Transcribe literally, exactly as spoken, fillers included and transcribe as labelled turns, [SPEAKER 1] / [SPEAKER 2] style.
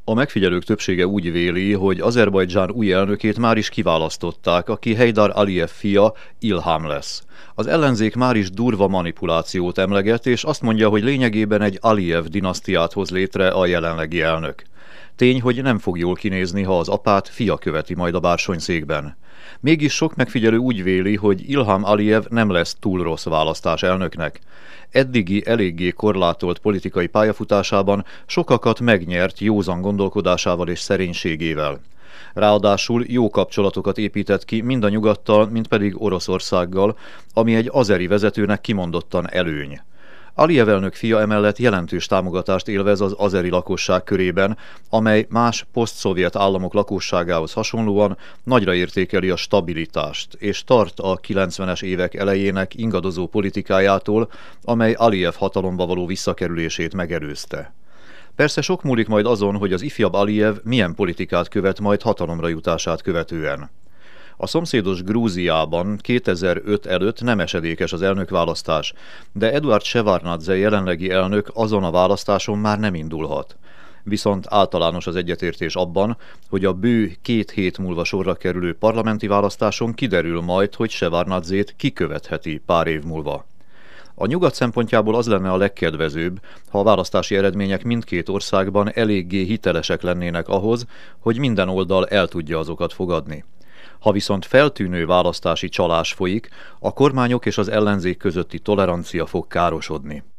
[SPEAKER 1] A megfigyelők többsége úgy véli, hogy Azerbajdzsán új elnökét már is kiválasztották, aki Heydar Aliyev fia, Ilham lesz. Az ellenzék már is durva manipulációt emleget, és azt mondja, hogy lényegében egy Aliyev dinasztiát hoz létre a jelenlegi elnök. Tény, hogy nem fog jól kinézni, ha az apát fia követi majd a bársonyszékben. Mégis sok megfigyelő úgy véli, hogy Ilham Aliyev nem lesz túl rossz választás elnöknek. Eddigi eléggé korlátolt politikai pályafutásában sokakat megnyert józan gondolkodásával és szerénységével. Ráadásul jó kapcsolatokat épített ki mind a nyugattal, mind pedig Oroszországgal, ami egy azeri vezetőnek kimondottan előny. Aliyev elnök fia emellett jelentős támogatást élvez az azeri lakosság körében, amely más posztszovjet államok lakosságához hasonlóan nagyra értékeli a stabilitást, és tart a kilencvenes évek elejének ingadozó politikájától, amely Aliyev hatalomba való visszakerülését megelőzte. Persze sok múlik majd azon, hogy az ifjabb Aliyev milyen politikát követ majd hatalomra jutását követően. A szomszédos Grúziában kétezer-öt előtt nem esedékes az elnökválasztás, de Eduard Shevardnadze jelenlegi elnök azon a választáson már nem indulhat. Viszont általános az egyetértés abban, hogy a bő két hét múlva sorra kerülő parlamenti választáson kiderül majd, hogy Shevardnadzét kikövetheti pár év múlva. A nyugat szempontjából az lenne a legkedvezőbb, ha a választási eredmények mindkét országban eléggé hitelesek lennének ahhoz, hogy minden oldal el tudja azokat fogadni. Ha viszont feltűnő választási csalás folyik, a kormányok és az ellenzék közötti tolerancia fog károsodni.